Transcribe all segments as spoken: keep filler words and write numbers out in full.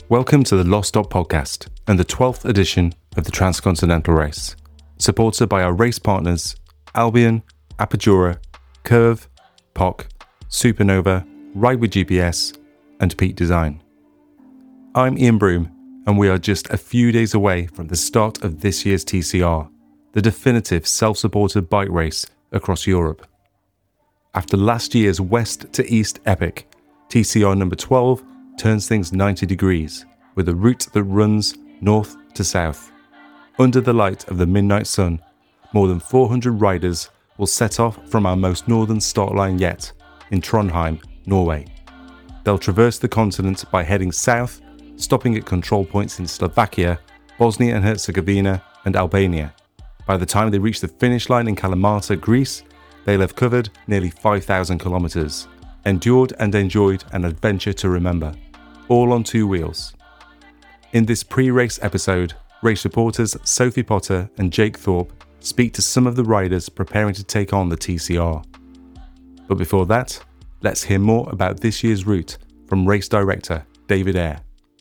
Welcome to the Lost Dot Podcast and the twelfth edition of the Transcontinental Race, supported by our race partners Albion, Apogura, Curve, P O C, Supernova, Ride with G P S, and Peak Design. I'm Ian Broom, and we are just a few days away from the start of this year's T C R, the definitive self-supported bike race across Europe. After last year's west to east epic, T C R number twelve turns things ninety degrees with a route that runs north to south. Under the light of the midnight sun, more than four hundred riders will set off from our most northern start line yet, in Trondheim, Norway. They'll traverse the continent by heading south, stopping at control points in Slovakia, Bosnia and Herzegovina, and Albania. By the time they reach the finish line in Kalamata, Greece, they'll have covered nearly five thousand kilometers, endured and enjoyed an adventure to remember, all on two wheels. In this pre-race episode, race reporters Sophie Potter and Jake Thorpe speak to some of the riders preparing to take on the T C R. But before that, let's hear more about this year's route from race director David Eyre.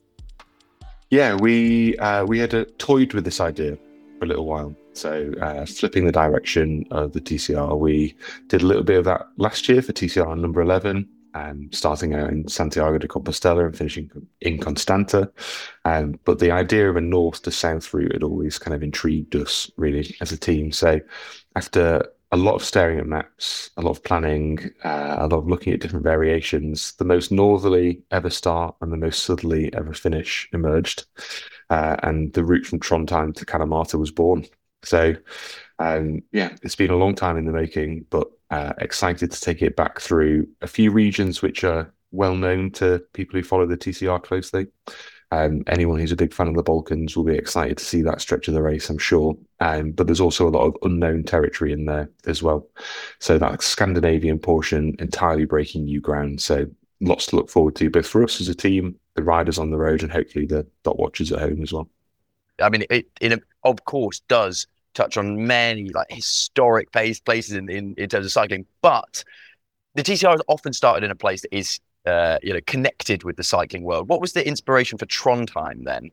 Yeah, we uh, we had uh, toyed with this idea for a little while. So uh, flipping the direction of the T C R, we did a little bit of that last year for T C R number eleven, um, starting out in Santiago de Compostela and finishing in Constanta. Um, but the idea of a north to south route had always kind of intrigued us really as a team. So after a lot of staring at maps, a lot of planning, uh, a lot of looking at different variations, the most northerly ever start and the most southerly ever finish emerged. Uh, and the route from Trondheim to Kalamata was born. So, um, yeah, it's been a long time in the making, but uh, excited to take it back through a few regions which are well known to people who follow the T C R closely. Um, anyone who's a big fan of the Balkans will be excited to see that stretch of the race, I'm sure. Um, but there's also a lot of unknown territory in there as well. So that Scandinavian portion entirely breaking new ground. So lots to look forward to, both for us as a team, the riders on the road, and hopefully the dot watchers at home as well. I mean, it, it of course does touch on many like historic place, places in, in, in terms of cycling, but the T C R has often started in a place that is uh, you know connected with the cycling world. What was the inspiration for Trondheim then?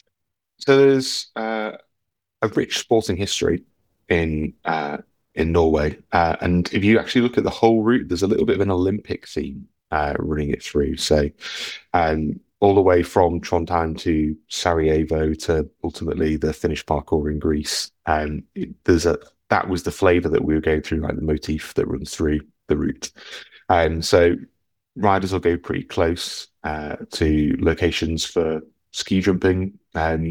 So there's uh, a rich sporting history in uh, in Norway, uh, and if you actually look at the whole route, there's a little bit of an Olympic theme uh, running it through. So um, all the way from Trondheim to Sarajevo to ultimately the Finnish parkour in Greece. And um, there's a that was the flavour that we were going through, like the motif that runs through the route. And um, so riders will go pretty close uh, to locations for ski jumping, um,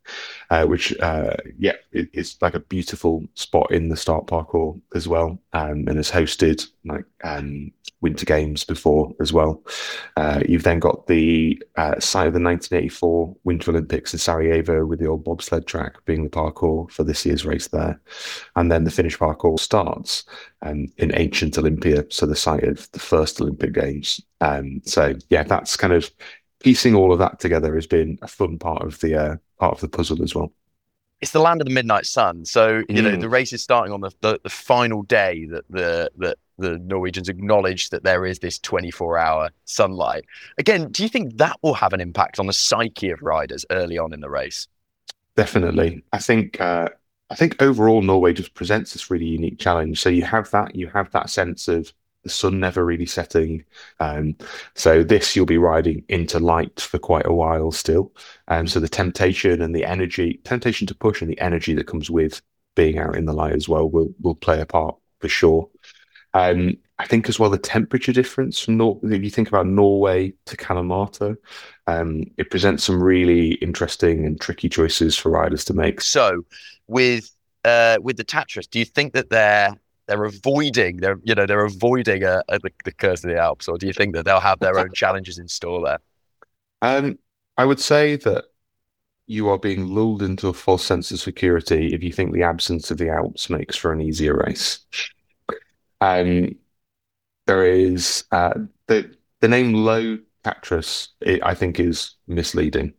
uh, which, uh, yeah, it, it's like a beautiful spot in the start parkour as well, um, and has hosted like um, winter games before as well. Uh, you've then got the uh, site of the nineteen eighty-four Winter Olympics in Sarajevo with the old bobsled track being the parkour for this year's race there. And then the Finnish parkour starts um, in ancient Olympia, so the site of the first Olympic Games. Um, so, yeah, that's kind of piecing all of that together has been a fun part of the uh, part of the puzzle as well. It's the land of the midnight sun, so you mm. know the race is starting on the, the, the final day that the that the Norwegians acknowledge that there is this twenty-four hour sunlight. Again, do you think that will have an impact on the psyche of riders early on in the race? Definitely. I think uh, I think overall Norway just presents this really unique challenge. So you have that you have that sense of the sun never really setting. Um, so this, you'll be riding into light for quite a while still. Um, so the temptation and the energy, temptation to push and the energy that comes with being out in the light as well will will play a part for sure. Um, I think as well, the temperature difference from Nor- if you think about Norway to Kalamata, um, it presents some really interesting and tricky choices for riders to make. So with uh, with the Tatras, do you think that they're They're avoiding, they're you know, they're avoiding a, a, the, the curse of the Alps, or do you think that they'll have their own challenges in store there? Um, I would say that you are being lulled into a false sense of security if you think the absence of the Alps makes for an easier race. Um, there is uh, the the name Low Tatras, it, I think, is misleading.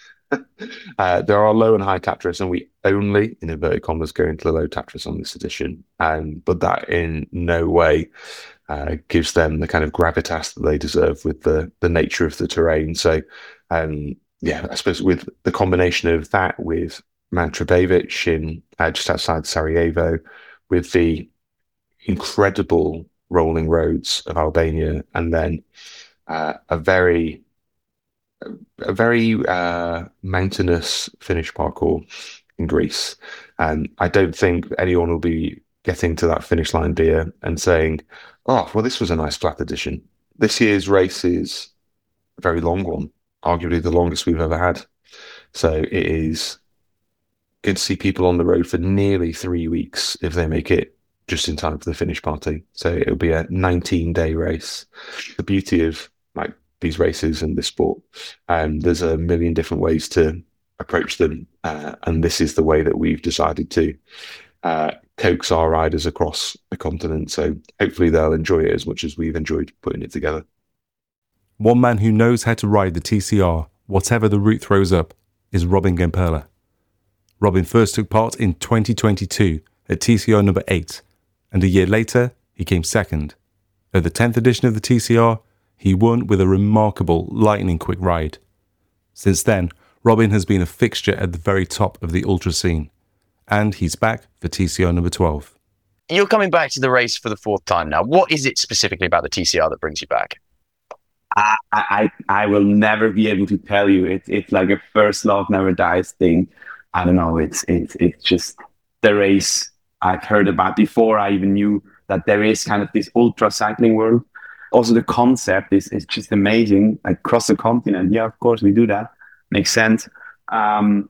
uh, there are low and high Tatras, and we only, in inverted commas, go into the low Tatras on this edition. Um, but that in no way uh, gives them the kind of gravitas that they deserve with the the nature of the terrain. So um, yeah, I suppose with the combination of that with Mount Trebević in uh, just outside Sarajevo, with the incredible rolling roads of Albania, and then uh, a very a very uh, mountainous finish parkour in Greece. And I don't think anyone will be getting to that finish line beer and saying, "Oh, well, this was a nice flat edition." This year's race is a very long one, arguably the longest we've ever had. So it is good to see people on the road for nearly three weeks if they make it just in time for the finish party. So it'll be a nineteen day race. The beauty of like these races and this sport, um, there's a million different ways to approach them. Uh, and this is the way that we've decided to uh, coax our riders across the continent. So hopefully they'll enjoy it as much as we've enjoyed putting it together. One man who knows how to ride the T C R, whatever the route throws up, is Robin Gemperle. Robin first took part in twenty twenty-two at T C R number eight, and a year later he came second. At the tenth edition of the T C R, he won with a remarkable lightning-quick ride. Since then, Robin has been a fixture at the very top of the ultra scene, and he's back for T C R number twelve. You're coming back to the race for the fourth time now. What is it specifically about the T C R that brings you back? I, I I will never be able to tell you. It's it's like a first love never dies thing. I don't know. It's it's it's just the race I've heard about before I even knew that there is kind of this ultra cycling world. Also, the concept is is just amazing. Like across the continent, yeah, of course we do that. Makes sense. Um,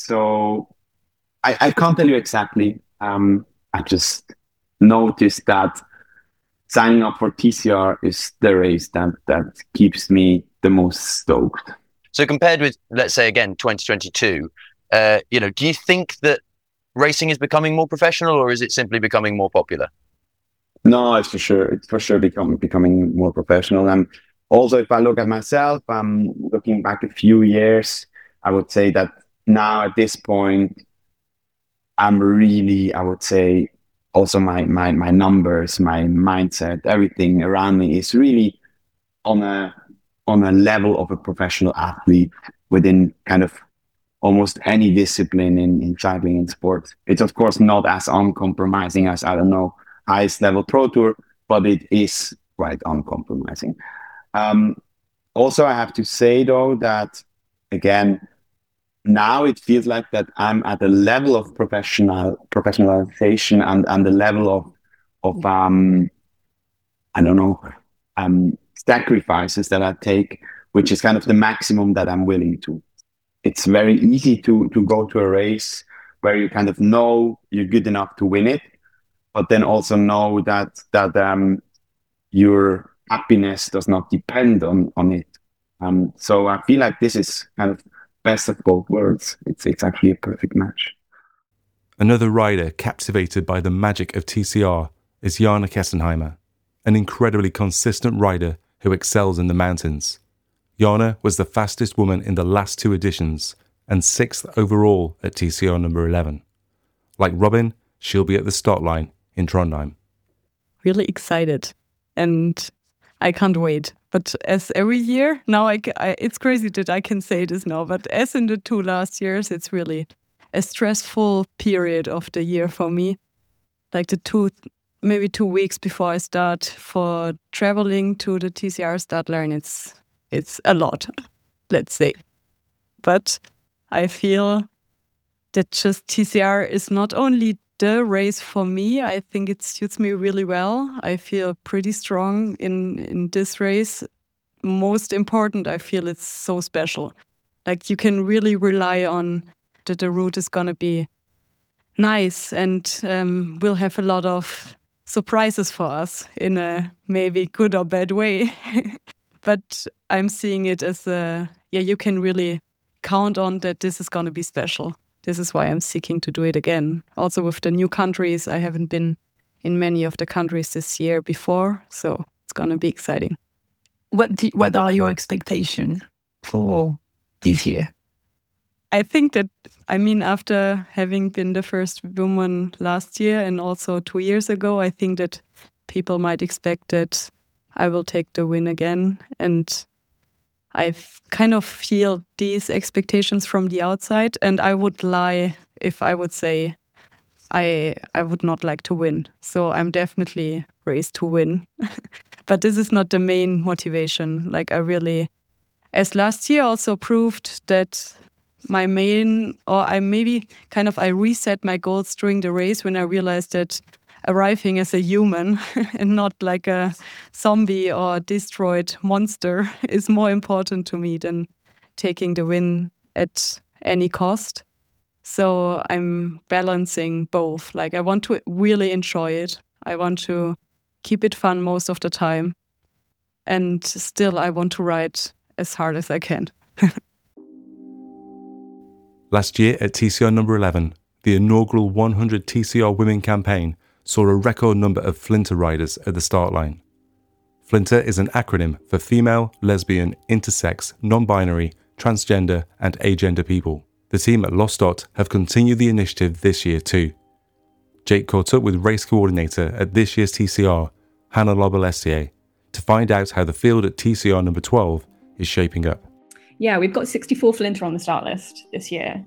so I I can't tell you exactly. Um, I just noticed that signing up for T C R is the race that, that keeps me the most stoked. So compared with, let's say, again, twenty twenty-two, uh, you know, do you think that racing is becoming more professional, or is it simply becoming more popular? No, it's for sure. It's for sure becoming becoming more professional. And also, if I look at myself, I'm looking back a few years, I would say that now at this point, I'm really, I would say, also my my my numbers, my mindset, everything around me is really on a on a level of a professional athlete within kind of almost any discipline in, in cycling and sports. It's of course not as uncompromising as, I don't know, highest level pro tour, but it is quite uncompromising. Um, also, I have to say though that again, now it feels like that I'm at a level of professional professionalization and, and the level of of um I don't know um sacrifices that I take, which is kind of the maximum that I'm willing to. It's very easy to to go to a race where you kind of know you're good enough to win it, but then also know that that um your happiness does not depend on on it. Um, so I feel like this is kind of best of both worlds. It's it's actually a perfect match. Another rider captivated by the magic of T C R is Jana Kessenheimer, an incredibly consistent rider who excels in the mountains. Jana was the fastest woman in the last two editions and sixth overall at T C R number eleven. Like Robin, she'll be at the start line in Trondheim. Really excited, and I can't wait. But as every year, now I, I, it's crazy that I can say this now, but as in the two last years, it's really a stressful period of the year for me. Like the two, maybe two weeks before I start for traveling to the T C R start line, it's, it's a lot, let's say. But I feel that just T C R is not only the race for me. I think it suits me really well. I feel pretty strong in, in this race. Most important, I feel it's so special. Like you can really rely on that the route is going to be nice and um, we'll have a lot of surprises for us in a maybe good or bad way. But I'm seeing it as a, yeah, you can really count on that this is going to be special. This is why I'm seeking to do it again. Also with the new countries, I haven't been in many of the countries this year before, so it's going to be exciting. What do, what are your expectations for this year? I think that, I mean, after having been the first woman last year and also two years ago, I think that people might expect that I will take the win again. And I kind of feel these expectations from the outside, and I would lie if I would say I I would not like to win. So I'm definitely raised to win. But this is not the main motivation. Like I really, as last year also proved that my main, or I maybe kind of, I reset my goals during the race when I realized that arriving as a human and not like a zombie or destroyed monster is more important to me than taking the win at any cost. So I'm balancing both. Like I want to really enjoy it. I want to keep it fun most of the time. And still I want to ride as hard as I can. Last year at T C R number eleven, the inaugural one hundred T C R Women campaign saw a record number of Flinter riders at the start line. Flinter is an acronym for female, lesbian, intersex, non-binary, transgender and agender people. The team at Lostot have continued the initiative this year too. Jake caught up with race coordinator at this year's T C R, Hannah Lobalestier, to find out how the field at T C R number twelve is shaping up. Yeah, we've got sixty-four Flinter on the start list this year.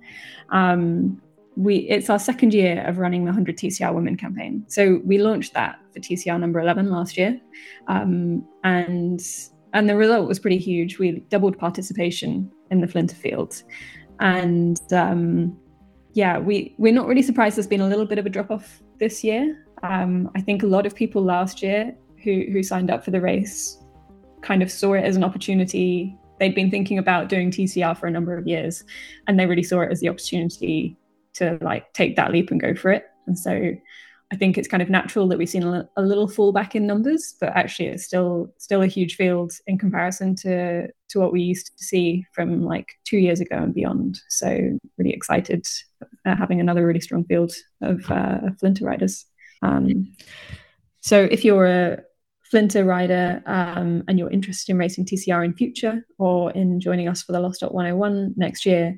Um, we it's our second year of running the one hundred T C R Women campaign. So we launched that for T C R number eleven last year, um, and and the result was pretty huge. We doubled participation in the Flinter field, and um, yeah, we we're not really surprised. There's been a little bit of a drop off this year. Um, I think a lot of people last year who who signed up for the race kind of saw it as an opportunity. They'd been thinking about doing T C R for a number of years, and they really saw it as the opportunity to like take that leap and go for it. And so I think it's kind of natural that we've seen a, a little fallback in numbers, but actually it's still still a huge field in comparison to to what we used to see from like two years ago and beyond. So really excited uh, having another really strong field of uh, Flinter riders. Um, so if you're a Flinter rider um, and you're interested in racing T C R in future or in joining us for the Lostot one oh one next year,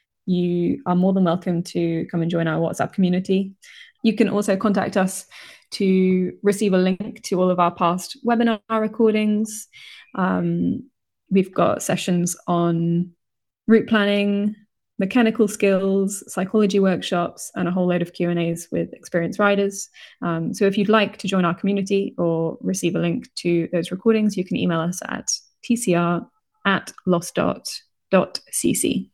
you are more than welcome to come and join our WhatsApp community. You can also contact us to receive a link to all of our past webinar recordings. Um, we've got sessions on route planning, mechanical skills, psychology workshops, and a whole load of Q and A's with experienced riders. Um, so if you'd like to join our community or receive a link to those recordings, you can email us at t c r at lostot dot c c.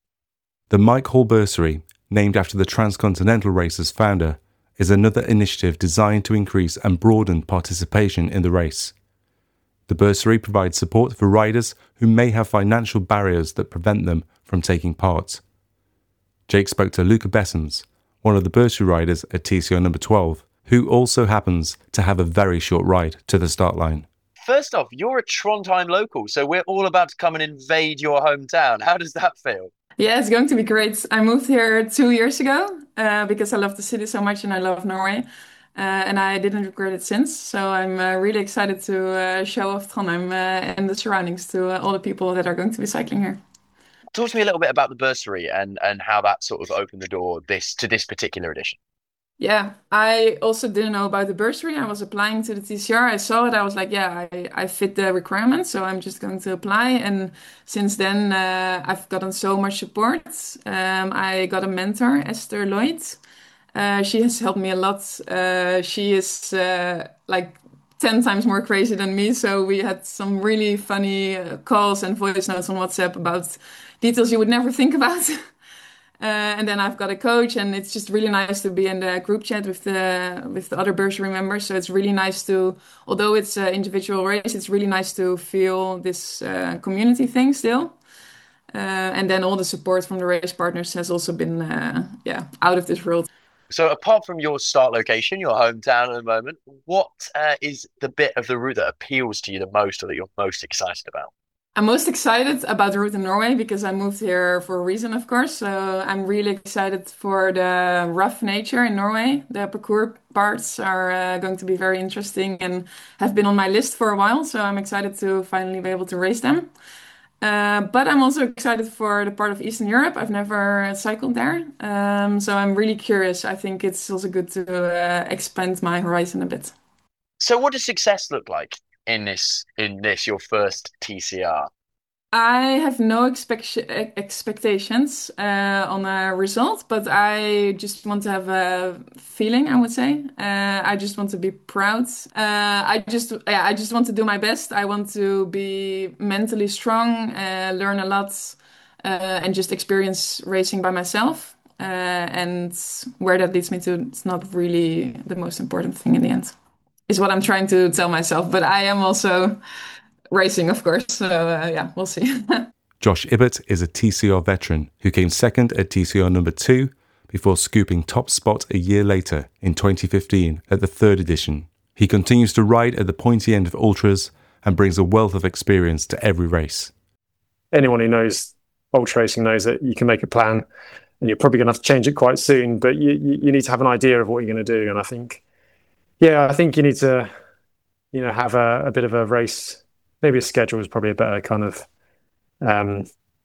The Mike Hall Bursary, named after the Transcontinental Race's founder, is another initiative designed to increase and broaden participation in the race. The bursary provides support for riders who may have financial barriers that prevent them from taking part. Jake spoke to Luca Bessens, one of the bursary riders at T C R number twelve, who also happens to have a very short ride to the start line. First off, you're a Trondheim local, so we're all about to come and invade your hometown. How does that feel? Yeah, it's going to be great. I moved here two years ago uh, because I love the city so much and I love Norway. Uh, and I didn't regret it since. So I'm uh, really excited to uh, show off Trondheim uh, and the surroundings to uh, all the people that are going to be cycling here. Talk to me a little bit about the bursary and, and how that sort of opened the door this to this particular edition. Yeah, I also didn't know about the bursary. I was applying to the T C R. I saw it. I was like, yeah, I, I fit the requirements. So I'm just going to apply. And since then, uh, I've gotten so much support. Um, I got a mentor, Esther Lloyd. Uh, she has helped me a lot. Uh, she is uh, like ten times more crazy than me. So we had some really funny uh, calls and voice notes on WhatsApp about details you would never think about. uh, and then I've got a coach, and it's just really nice to be in the group chat with the with the other bursary members. So it's really nice to, although it's an individual race, it's really nice to feel this uh, community thing still. Uh, and then all the support from the race partners has also been, uh, yeah, out of this world. So apart from your start location, your hometown at the moment, what uh, is the bit of the route that appeals to you the most or that you're most excited about? I'm most excited about the route in Norway because I moved here for a reason, of course. So I'm really excited for the rough nature in Norway. The parkour parts are uh, going to be very interesting and have been on my list for a while. So I'm excited to finally be able to race them. Uh, but I'm also excited for the part of Eastern Europe. I've never cycled there. Um, so I'm really curious. I think it's also good to uh, expand my horizon a bit. So what does success look like in this, in this, your first T C R? I have no expect expectations uh, on a result, but I just want to have a feeling, I would say. Uh, I just want to be proud. Uh, I just, yeah, I just want to do my best. I want to be mentally strong, uh, learn a lot, uh, and just experience racing by myself. Uh, and where that leads me to, it's not really the most important thing in the end, is what I'm trying to tell myself. But I am also racing, of course. So uh, yeah, we'll see. Josh Ibbott is a T C R veteran who came second at T C R number two before scooping top spot a year later in twenty fifteen at the third edition. He continues to ride at the pointy end of ultras and brings a wealth of experience to every race. Anyone who knows ultra racing knows that you can make a plan and you're probably going to have to change it quite soon, but you, you, you need to have an idea of what you're going to do. And I think, yeah, I think you need to, you know, have a, a bit of a race. Maybe a schedule is probably a better kind of um,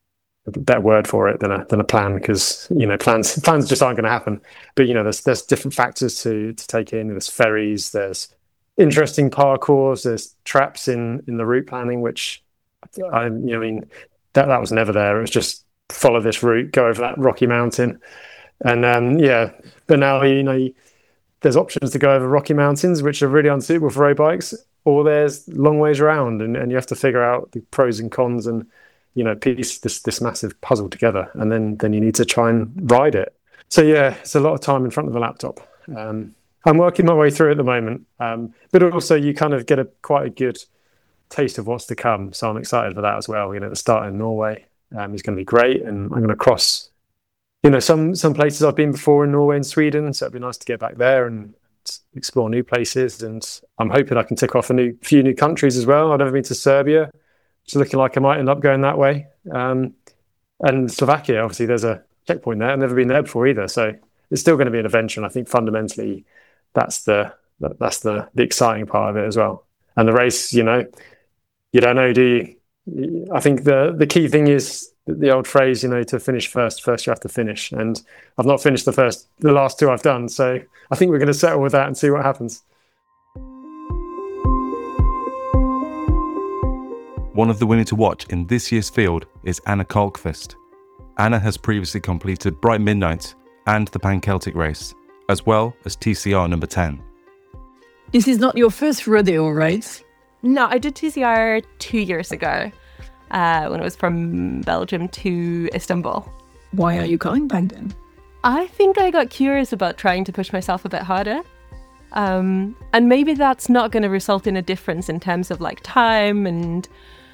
a better word for it than a than a plan, because you know plans plans just aren't going to happen. But you know there's there's different factors to to take in. There's ferries, there's interesting parkours, there's traps in in the route planning, which I you know I mean that that was never there. It was just follow this route, go over that rocky mountain, and um, yeah. But now you know there's options to go over rocky mountains, which are really unsuitable for road bikes. Or there's long ways around, and, and you have to figure out the pros and cons, and you know piece this this massive puzzle together, and then then you need to try and ride it. So yeah, it's a lot of time in front of a laptop. Um, I'm working my way through at the moment, um, but also you kind of get a quite a good taste of what's to come. So I'm excited for that as well. You know, the start in Norway um, is going to be great, and I'm going to cross, you know, some some places I've been before in Norway and Sweden. So it'd be nice to get back there and explore new places, and I'm hoping I can tick off a new few new countries as well. I've never been to Serbia, it's looking like I might end up going that way. Um, and Slovakia, obviously, there's a checkpoint there. I've never been there before either, so it's still going to be an adventure. And I think fundamentally, that's the that's the the exciting part of it as well. And the race, you know, you don't know, do you? I think the the key thing is the old phrase, you know, to finish first, first you have to finish. And I've not finished the first, the last two I've done. So I think we're going to settle with that and see what happens. One of the women to watch in this year's field is Anna Kalkvist. Anna has previously completed Bright Midnight and the Pan Celtic race, as well as T C R number ten. This is not your first rodeo, right? No, I did T C R two years ago. Uh, when I was from Belgium to Istanbul. Why are you going back then? I think I got curious about trying to push myself a bit harder. Um, and maybe that's not going to result in a difference in terms of like time and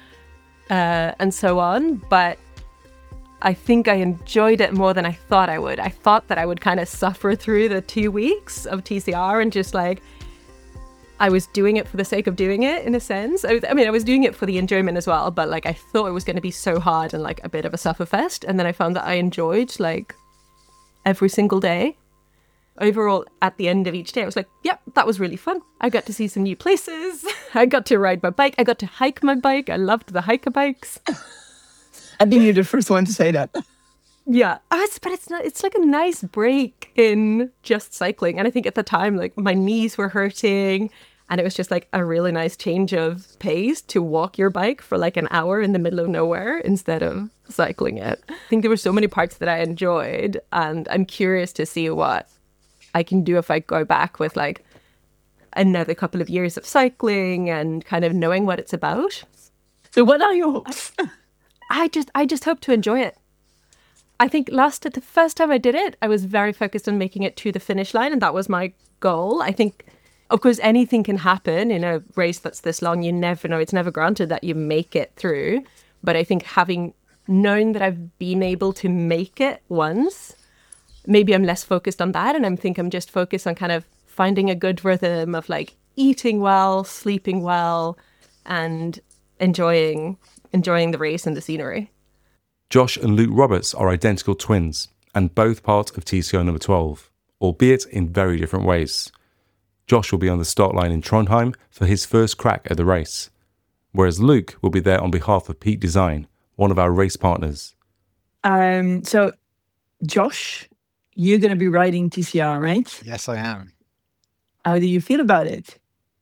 uh, and so on. But I think I enjoyed it more than I thought I would. I thought that I would kind of suffer through the two weeks of T C R and just like, I was doing it for the sake of doing it, in a sense. I, was, I mean, I was doing it for the enjoyment as well, but like I thought it was going to be so hard and like a bit of a sufferfest. And then I found that I enjoyed like every single day. Overall, at the end of each day, I was like, yep, that was really fun. I got to see some new places. I got to ride my bike. I got to hike my bike. I loved the hiker bikes. I think you're the first one to say that. Yeah, oh, it's, but it's not. It's like a nice break in just cycling. And I think at the time, like my knees were hurting. And it was just like a really nice change of pace to walk your bike for like an hour in the middle of nowhere instead of cycling it. I think there were so many parts that I enjoyed, and I'm curious to see what I can do if I go back with like another couple of years of cycling and kind of knowing what it's about. So what are your hopes? I just, I just hope to enjoy it. I think last, the first time I did it, I was very focused on making it to the finish line, and that was my goal. I think, of course, anything can happen in a race that's this long. You never know. It's never granted that you make it through. But I think having known that I've been able to make it once, maybe I'm less focused on that. And I think I'm just focused on kind of finding a good rhythm of like eating well, sleeping well, and enjoying enjoying the race and the scenery. Josh and Luke Roberts are identical twins and both part of T C R number twelve, albeit in very different ways. Josh will be on the start line in Trondheim for his first crack at the race, whereas Luke will be there on behalf of Peak Design, one of our race partners. Um, so, Josh, you're going to be riding T C R, right? Yes, I am. How do you feel about it?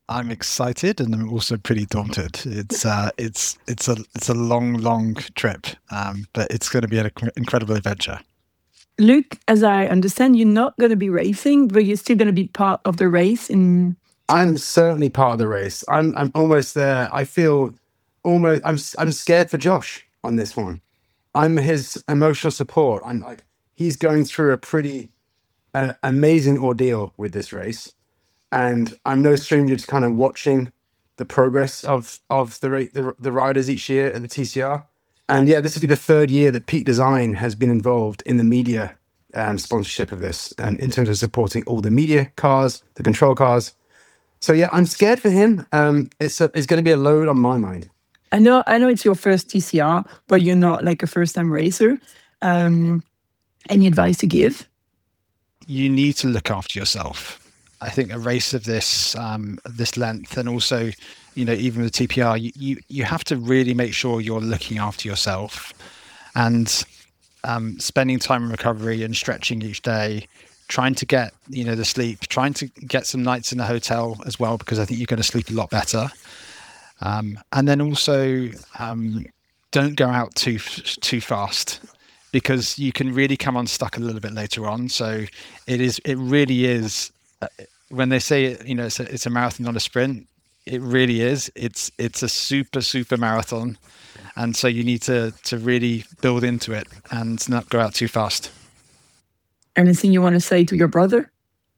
I'm excited and I'm also pretty daunted. It's uh, it's it's a it's a long, long trip, um, but it's going to be an incredible adventure. Luke, as I understand, you're not going to be racing, but you're still going to be part of the race. In I'm certainly part of the race. I'm I'm almost there. I feel almost. I'm I'm scared for Josh on this one. I'm his emotional support. I'm like he's going through a pretty uh, amazing ordeal with this race, and I'm no stranger to kind of watching the progress of of the ra- the, the riders each year at the T C R. And yeah, this will be the third year that Peak Design has been involved in the media um, sponsorship of this, and in terms of supporting all the media cars, the control cars. So yeah, I'm scared for him. Um, it's a, it's going to be a load on my mind. I know, I know, it's your first T C R, but you're not like a first-time racer. Um, any advice to give? You need to look after yourself. I think a race of this um, this length, and also, you know, even with the T P R, you, you you have to really make sure you're looking after yourself, and um, spending time in recovery and stretching each day, trying to get, you know, the sleep, trying to get some nights in the hotel as well, because I think you're going to sleep a lot better. Um, and then also, um, don't go out too too fast, because you can really come unstuck a little bit later on. So it is, it really is. Uh, when they say, you know, it's a, it's a marathon, not a sprint, it really is. It's it's a super super marathon, and so you need to to really build into it and not go out too fast. Anything you want to say to your brother?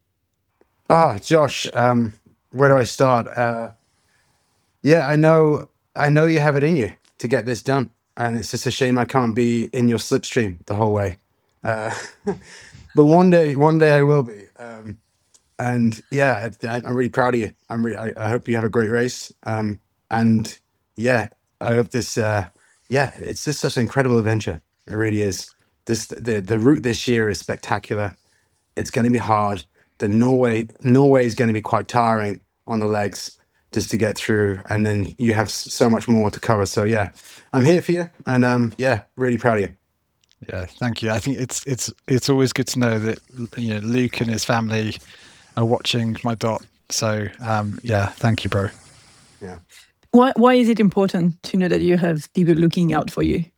Ah, Josh, um, where do I start? Uh, yeah, I know, I know you have it in you to get this done, and it's just a shame I can't be in your slipstream the whole way. Uh, but one day, one day I will be. Um, and yeah, I, I'm really proud of you. I'm really, I, I hope you have a great race. Um, and yeah, I hope this. Uh, yeah, it's just such an incredible adventure. It really is. This the the route this year is spectacular. It's going to be hard. The Norway Norway is going to be quite tiring on the legs just to get through, and then you have so much more to cover. So yeah, I'm here for you, and um, yeah, really proud of you. Yeah, thank you. I think it's it's it's always good to know that, you know, Luke and his family are watching my dot. So um, yeah, thank you, bro. Yeah. Why why is it important to know that you have people looking out for you?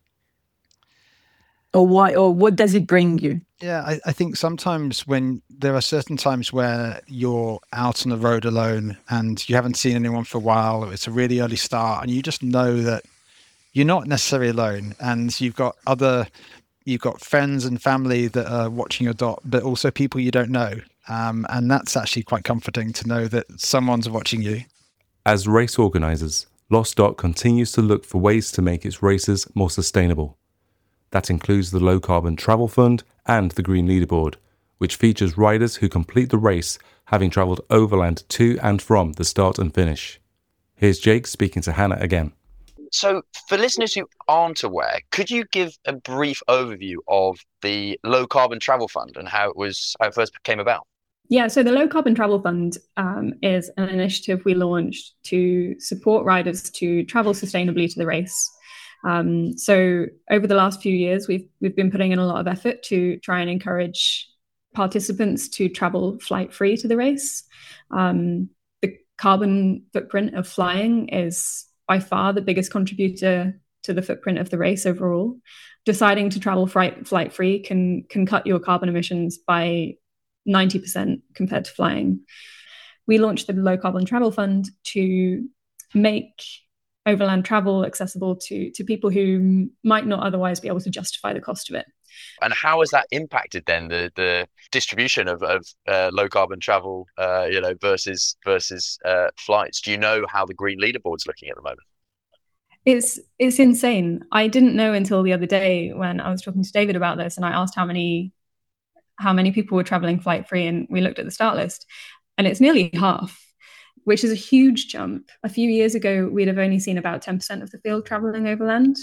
Or why, or what does it bring you? Yeah, I, I think sometimes when there are certain times where you're out on the road alone and you haven't seen anyone for a while, or it's a really early start, and you just know that you're not necessarily alone, and you've got other, you've got friends and family that are watching your dot, but also people you don't know. Um, and that's actually quite comforting to know that someone's watching you. As race organisers, Lost Dot continues to look for ways to make its races more sustainable. That includes the Low Carbon Travel Fund and the Green Leaderboard, which features riders who complete the race having travelled overland to and from the start and finish. Here's Jake speaking to Hannah again. So for listeners who aren't aware, could you give a brief overview of the Low Carbon Travel Fund and how it was, how it first came about? Yeah, so the Low Carbon Travel Fund um, is an initiative we launched to support riders to travel sustainably to the race. Um, so over the last few years, we've we've been putting in a lot of effort to try and encourage participants to travel flight free to the race. Um, the carbon footprint of flying is by far the biggest contributor to the footprint of the race overall. Deciding to travel flight flight free can can cut your carbon emissions by ninety percent compared to flying. We launched the Low Carbon Travel Fund to make overland travel accessible to to people who might not otherwise be able to justify the cost of it. And how has that impacted then the the distribution of, of uh, low carbon travel, uh, you know, versus versus uh, flights? Do you know how the Green Leaderboard's looking at the moment? It's it's insane. I didn't know until the other day when I was talking to David about this, and I asked how many how many people were traveling flight free, and we looked at the start list, and it's nearly half, which is a huge jump. A few years ago, we'd have only seen about ten percent of the field traveling overland.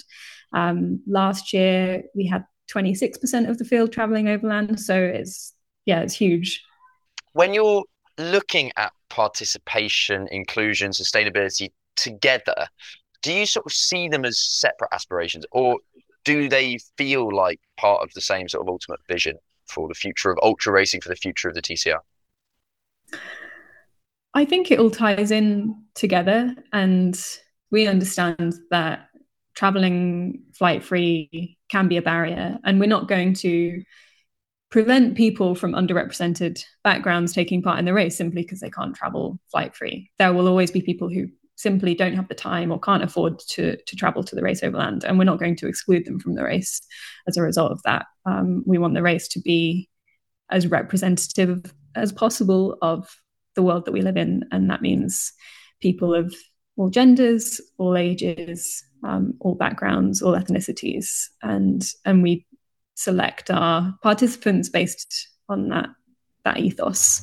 Um, last year, we had twenty-six percent of the field traveling overland. So it's, yeah, it's huge. When you're looking at participation, inclusion, sustainability together, do you sort of see them as separate aspirations, or do they feel like part of the same sort of ultimate vision for the future of ultra racing, for the future of the T C R? I think it all ties in together, and we understand that traveling flight free can be a barrier, and we're not going to prevent people from underrepresented backgrounds taking part in the race simply because they can't travel flight free. There will always be people who simply don't have the time or can't afford to, to travel to the race overland, and we're not going to exclude them from the race as a result of that. Um, we want the race to be as representative as possible of the world that we live in, and that means people of all genders, all ages, um, all backgrounds, all ethnicities, and and we select our participants based on that that ethos.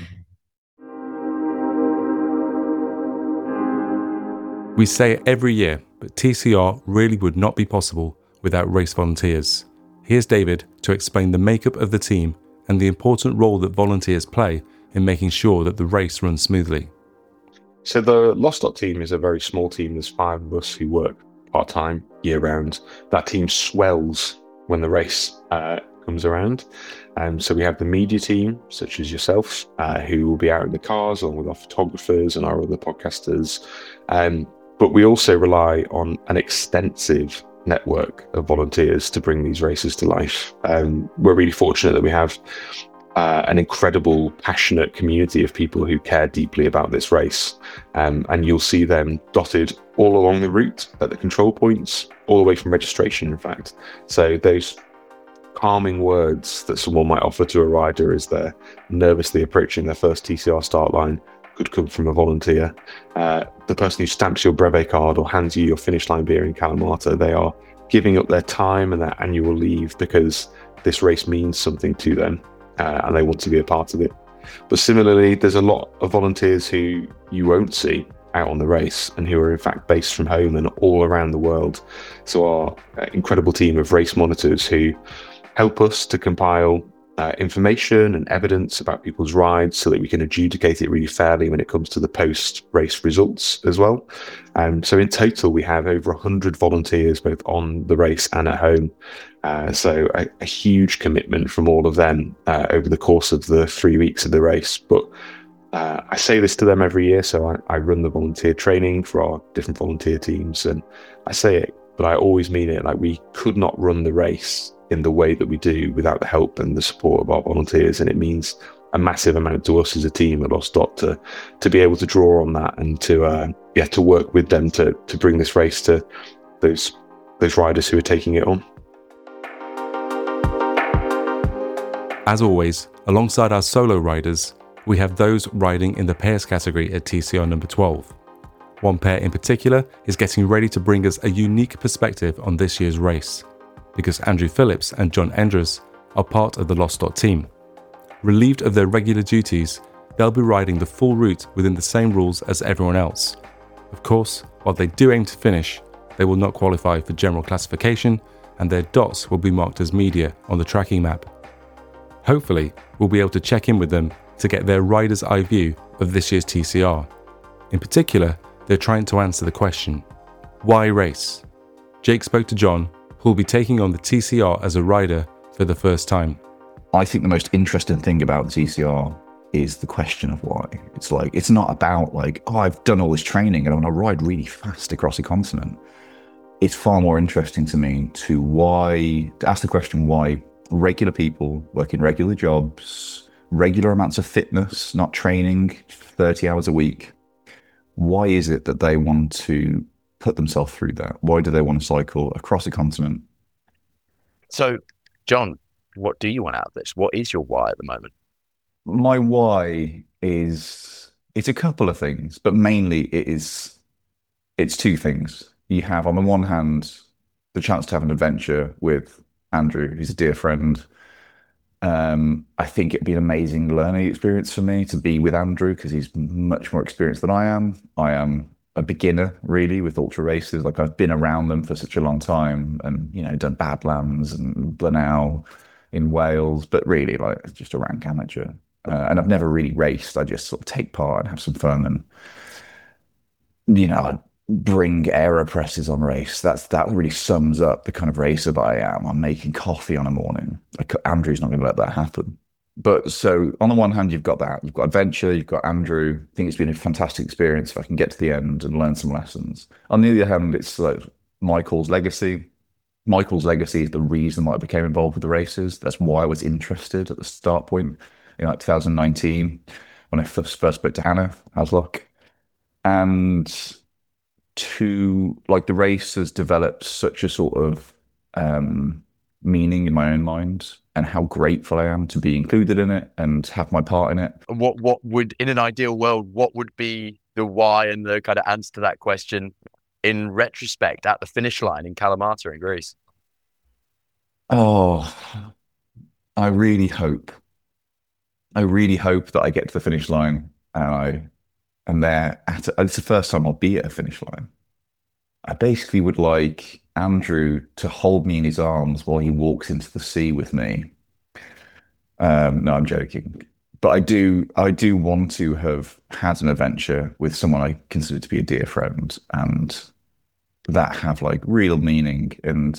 We say it every year, but T C R really would not be possible without race volunteers. Here's David to explain the makeup of the team and the important role that volunteers play in making sure that the race runs smoothly. So the Lost Dot team is a very small team. There's five of us who work part-time, year-round. That team swells when the race uh, comes around. Um, so we have the media team, such as yourself, uh, who will be out in the cars along with our photographers and our other podcasters. Um, but we also rely on an extensive network of volunteers to bring these races to life. Um, we're really fortunate that we have uh, an incredible, passionate community of people who care deeply about this race. Um, and you'll see them dotted all along the route at the control points, all the way from registration, in fact. So those calming words that someone might offer to a rider as they're nervously approaching their first T C R start line could come from a volunteer. Uh, the person who stamps your brevet card or hands you your finish line beer in Kalamata, they are giving up their time and their annual leave because this race means something to them, uh, and they want to be a part of it. But similarly, there's a lot of volunteers who you won't see out on the race and who are in fact based from home and all around the world. So our uh, incredible team of race monitors who help us to compile uh, information and evidence about people's rides so that we can adjudicate it really fairly when it comes to the post-race results as well. Um, so in total, we have over one hundred volunteers both on the race and at home. Uh, so a, a huge commitment from all of them uh, over the course of the three weeks of the race. But uh, I say this to them every year. So I, I run the volunteer training for our different volunteer teams. And I say it, but I always mean it. Like, we could not run the race in the way that we do without the help and the support of our volunteers, and it means a massive amount to us as a team at Lost Dot to to be able to draw on that and to uh, yeah to work with them to to bring this race to those those riders who are taking it on. As always, alongside our solo riders, we have those riding in the pairs category at T C R number twelve. One pair in particular is getting ready to bring us a unique perspective on this year's race, because Andrew Phillips and John Endres are part of the Lost Dot team. Relieved of their regular duties, they'll be riding the full route within the same rules as everyone else. Of course, while they do aim to finish, they will not qualify for general classification, and their dots will be marked as media on the tracking map. Hopefully, we'll be able to check in with them to get their rider's eye view of this year's T C R. In particular, they're trying to answer the question, why race? Jake spoke to John, who will be taking on the T C R as a rider for the first time. I think the most interesting thing about the T C R is the question of why. It's like, it's not about like, oh, I've done all this training and I want to ride really fast across a continent. It's far more interesting to me to why, to ask the question why regular people working regular jobs, regular amounts of fitness, not training thirty hours a week, why is it that they want to put themselves through that? Why do they want to cycle across a continent? So, John, what do you want out of this? What is your why at the moment? My why is, it's a couple of things, but mainly it is, it's two things. You have, on the one hand, the chance to have an adventure with Andrew, who's a dear friend. Um, I think it'd be an amazing learning experience for me to be with Andrew because he's much more experienced than I am. I am a beginner really with ultra races. Like, I've been around them for such a long time and, you know, done Badlands and Blenheim in Wales, but really like just a rank amateur. Uh, and I've never really raced. I just sort of take part and have some fun and, you know, bring AeroPresses on race. That's that really sums up the kind of racer that I am. I'm making coffee on a morning. Like, Andrew's not going to let that happen. but so on the one hand, you've got that, you've got adventure, you've got Andrew. I think it's been a fantastic experience if I can get to the end and learn some lessons. On the other hand, it's like Michael's legacy. Michael's legacy is the reason why I became involved with the races. That's why I was interested at the start point in like two thousand nineteen when I first, first spoke to Hannah Haslock. And to like the race has developed such a sort of um, meaning in my own mind, and how grateful I am to be included in it and have my part in it. What what would, in an ideal world, what would be the why and the kind of answer to that question in retrospect at the finish line in Kalamata in Greece? Oh, I really hope, I really hope that I get to the finish line and I am there at, a, it's the first time I'll be at a finish line. I basically would like Andrew to hold me in his arms while he walks into the sea with me. Um, no, I'm joking. But I do, I do want to have had an adventure with someone I consider to be a dear friend, and that have like real meaning, and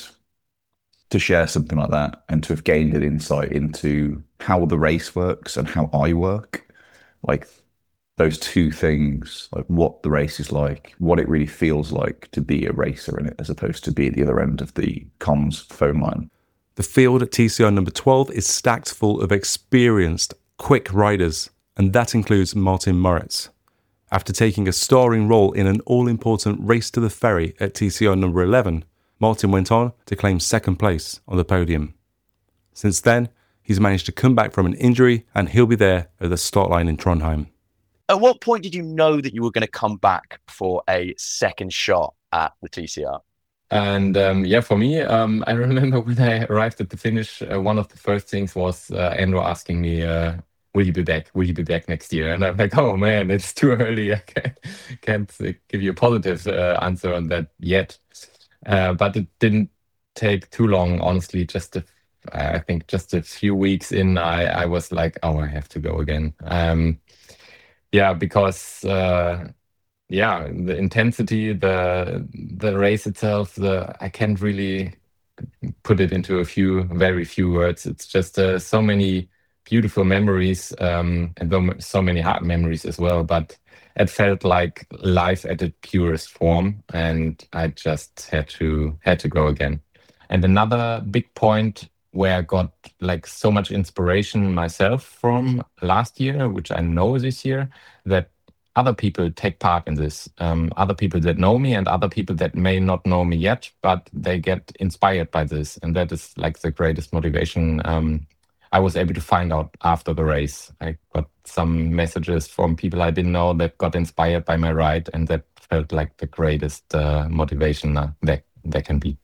to share something like that, and to have gained an insight into how the race works and how I work. Like those two things, like what the race is like, what it really feels like to be a racer in it, as opposed to be at the other end of the comms phone line. The field at T C R number twelve is stacked full of experienced, quick riders, and that includes Martin Moritz. After taking a starring role in an all-important race to the ferry at T C R number eleven, Martin went on to claim second place on the podium. Since then, he's managed to come back from an injury, and he'll be there at the start line in Trondheim. At what point did you know that you were going to come back for a second shot at the T C R? And um, yeah, for me, um, I remember when I arrived at the finish, uh, one of the first things was uh, Andrew asking me, uh, will you be back? Will you be back next year? And I'm like, oh man, it's too early. I can't, can't uh, give you a positive uh, answer on that yet. Uh, but it didn't take too long, honestly. Just a, I think just a few weeks in, I, I was like, oh, I have to go again. Um, yeah, because uh, yeah, the intensity, the the race itself, the I can't really put it into a few, very few words. It's just uh, so many beautiful memories, um, and so many hard memories as well. But it felt like life at its purest form, and I just had to had to go again. And another big point where I got like so much inspiration myself from last year, which I know this year, that other people take part in this. Um, other people that know me and other people that may not know me yet, but they get inspired by this. And that is like the greatest motivation um, I was able to find out after the race. I got some messages from people I didn't know that got inspired by my ride, and that felt like the greatest uh, motivation uh, that there can be.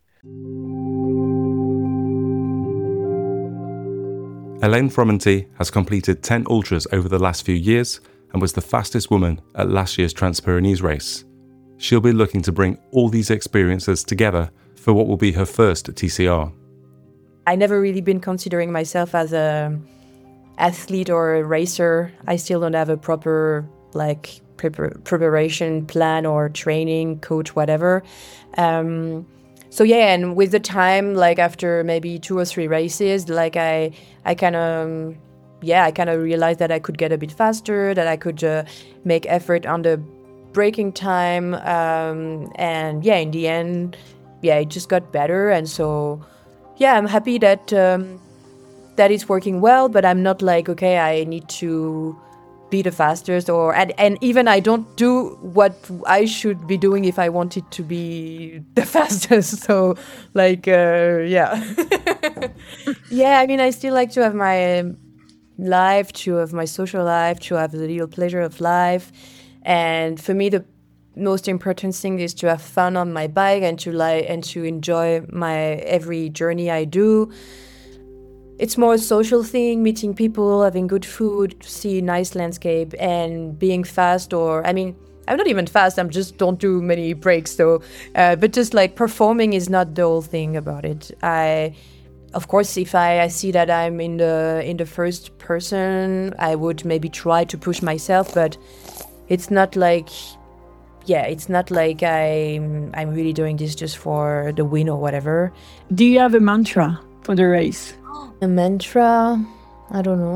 Elaine Fromenty has completed ten ultras over the last few years and was the fastest woman at last year's Trans-Pyrenees race. She'll be looking to bring all these experiences together for what will be her first at T C R. I never really been considering myself as a athlete or a racer. I still don't have a proper like prepar- preparation plan or training coach, whatever. Um, so yeah, and with the time, like after maybe two or three races, like I, I kind of, yeah, I kind of realized that I could get a bit faster, that I could uh, make effort on the braking time, um, and yeah, in the end, yeah, it just got better, and so. Yeah, I'm happy that um, that it's working well, but I'm not like, okay, I need to be the fastest, or and, and even I don't do what I should be doing if I wanted to be the fastest. So, like, uh, yeah. Yeah, I mean, I still like to have my life, to have my social life, to have the real pleasure of life. And for me, the most important thing is to have fun on my bike and to like and to enjoy my every journey I do. It's more a social thing, meeting people, having good food, see nice landscape, and being fast. Or I mean, I'm not even fast. I'm just don't do many breaks. So, uh, but just like performing is not the whole thing about it. I, of course, if I, I see that I'm in the in the first person, I would maybe try to push myself, but it's not like. Yeah, it's not like I'm, I'm really doing this just for the win or whatever. Do you have a mantra for the race? A mantra? I don't know.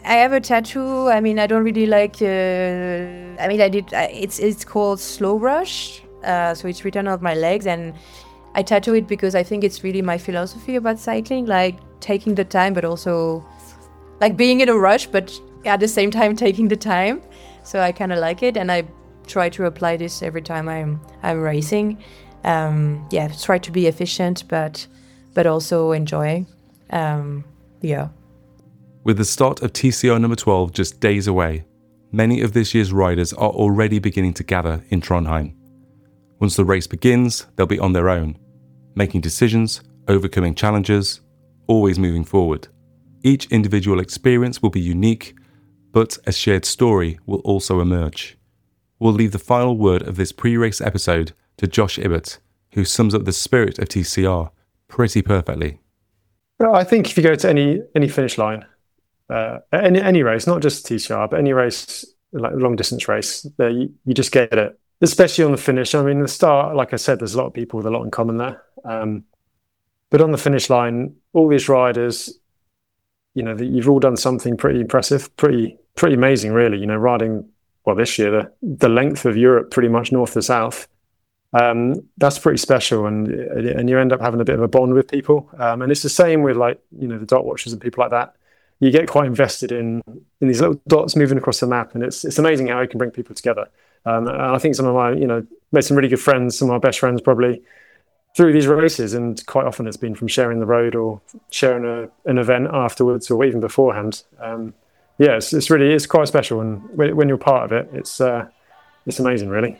I have a tattoo. I mean, I don't really like. Uh, I mean, I did. Uh, it's it's called Slow Rush. Uh, so it's written on my legs, and I tattoo it because I think it's really my philosophy about cycling, like taking the time, but also like being in a rush, but at the same time taking the time. So I kind of like it, and I try to apply this every time I'm I'm racing. Um, yeah, try to be efficient, but but also enjoy. Um, yeah. With the start of T C R number twelve just days away, many of this year's riders are already beginning to gather in Trondheim. Once the race begins, they'll be on their own, making decisions, overcoming challenges, always moving forward. Each individual experience will be unique, but a shared story will also emerge. We'll leave the final word of this pre-race episode to Josh Ibbott, who sums up the spirit of T C R pretty perfectly. Well, I think if you go to any any finish line, uh, any any race, not just T C R, but any race, like a long distance race, uh, you, you just get it. Especially on the finish. I mean, the start, like I said, there's a lot of people with a lot in common there. Um, but on the finish line, all these riders, you know, you've all done something pretty impressive, pretty pretty amazing, really. You know, riding, well, this year, the, the length of Europe, pretty much north to south. Um, that's pretty special, and and you end up having a bit of a bond with people. Um, and it's the same with, like, you know, the dot watchers and people like that. You get quite invested in in these little dots moving across the map, and it's it's amazing how you can bring people together. Um, and I think some of my, you know, made some really good friends, some of my best friends probably through these races, and quite often it's been from sharing the road or sharing a, an event afterwards or even beforehand. Um, yeah, it's, it's really, it's quite special, and when, when you're part of it, it's uh, it's amazing, really.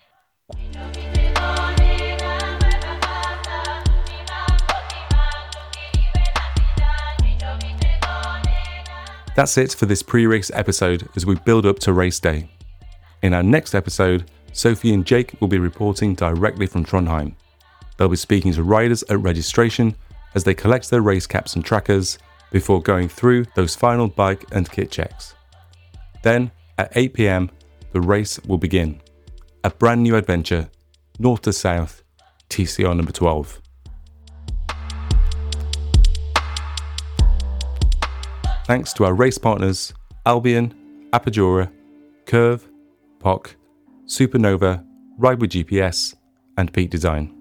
That's it for this pre-race episode as we build up to race day. In our next episode, Sophie and Jake will be reporting directly from Trondheim. They'll be speaking to riders at registration as they collect their race caps and trackers before going through those final bike and kit checks. Then, at eight p.m, the race will begin. A brand new adventure, north to south, T C R number twelve. Thanks to our race partners, Albion, Apogura, Curve, P O C, Supernova, Ride with G P S, and Peak Design.